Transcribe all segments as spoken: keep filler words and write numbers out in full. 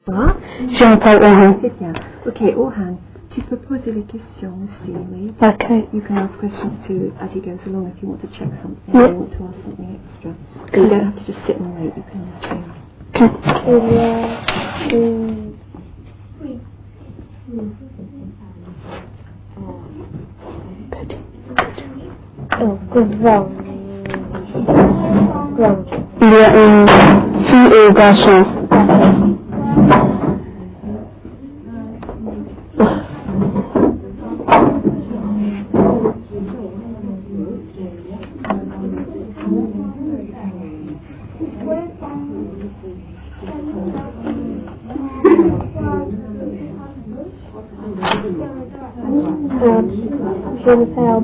Jean-Paul Ohan. C'est bien. Ok, Ohan, tu peux poser les questions aussi, oui. Okay. You can ask questions too as he goes along if you want to check something Yeah. or you want to ask something extra. You don't have to just sit and wait, you can change. Okay. Il y a une fille et un garçon. Je vais faire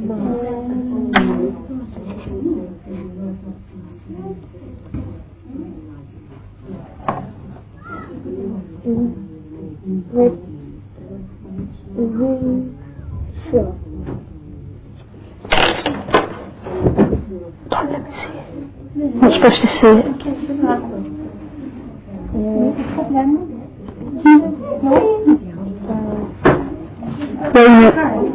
Red, green, sure. Don't let me see it. I'm not supposed to see it. Wait a minute.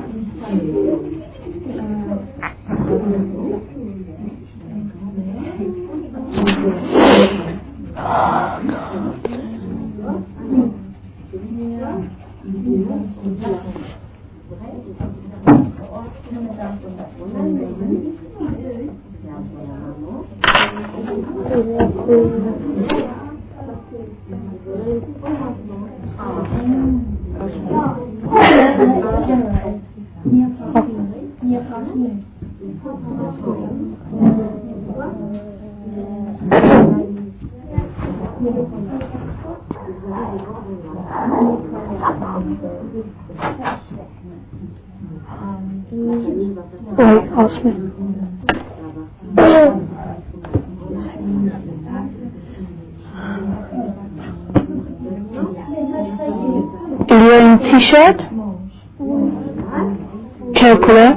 Wait, ask me. Il y a une t-shirt? Quelle couleur?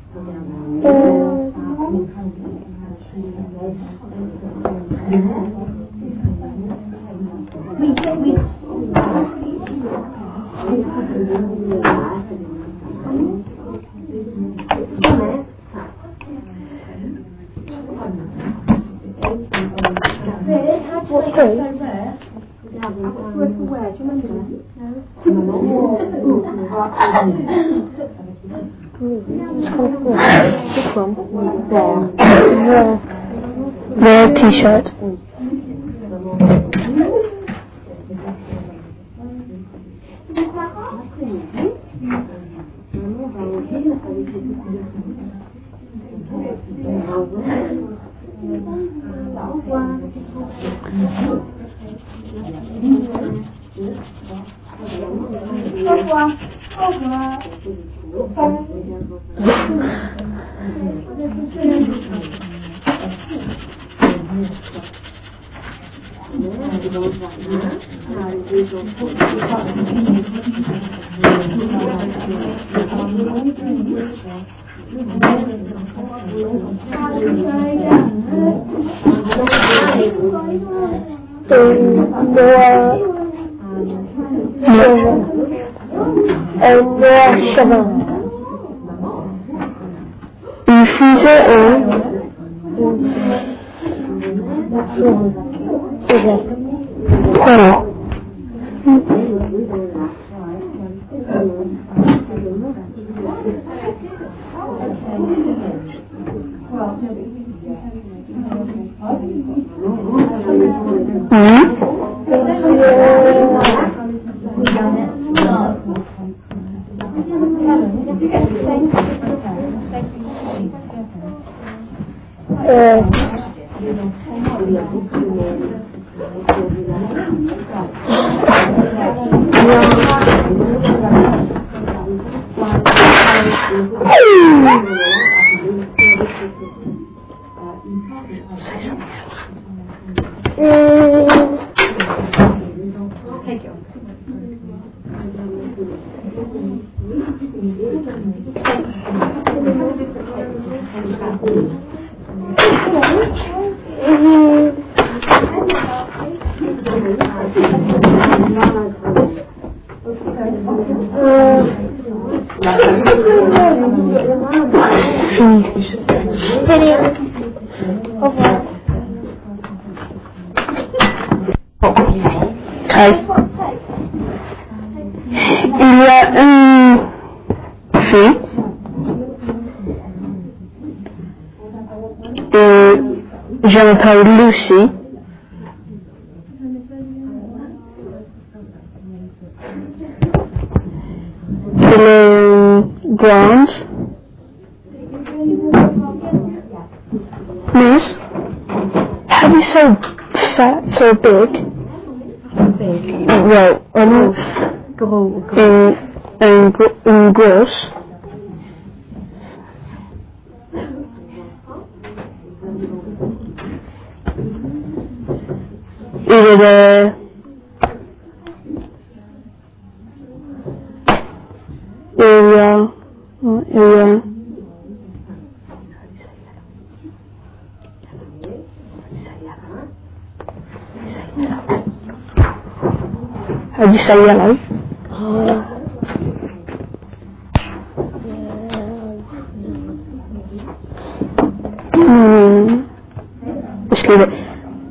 Red t-shirt. Une fusée et voilà. Mm-hmm. Au revoir. Okay. Il y a une fille et je m'appelle Lucy. Elle est grande. Miss, how do you say fat, so big? Big. Well, almost. Gros. Et, et, et grosse. Il est il y a il y a How do you say yellow? Hmm. Just leave it.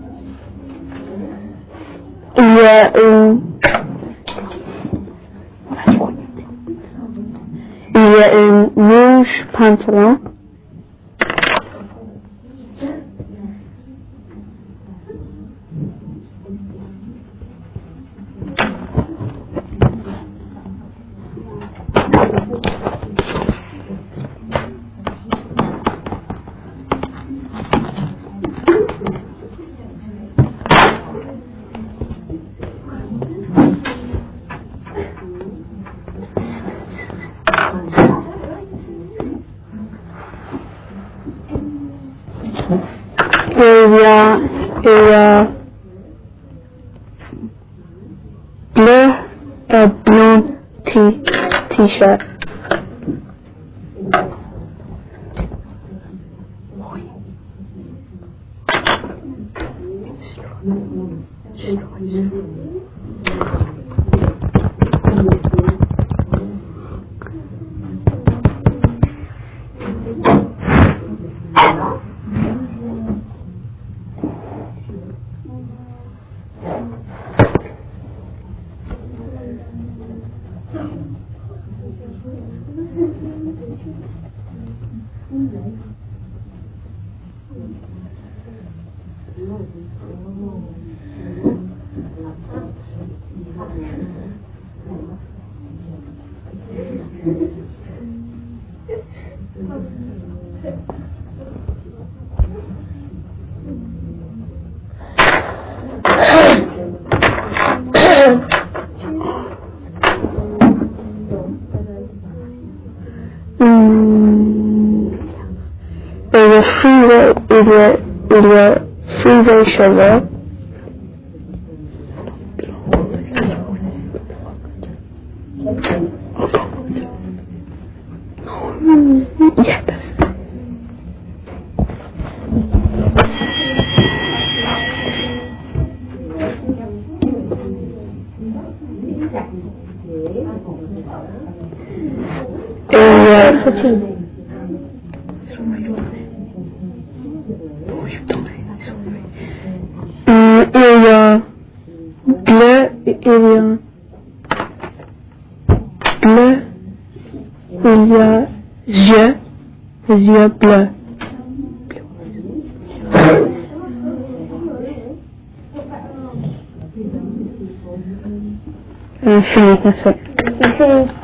Il y a une il y a une rouge pantalon. Il y a, il y a bleu et blanc t-shirt. freeway, il y a, il y a freeway shovel. Yes. Et euh, il y a bleu, il y a bleu, il y a yeux, yeux bleus. Euh, fini, merci.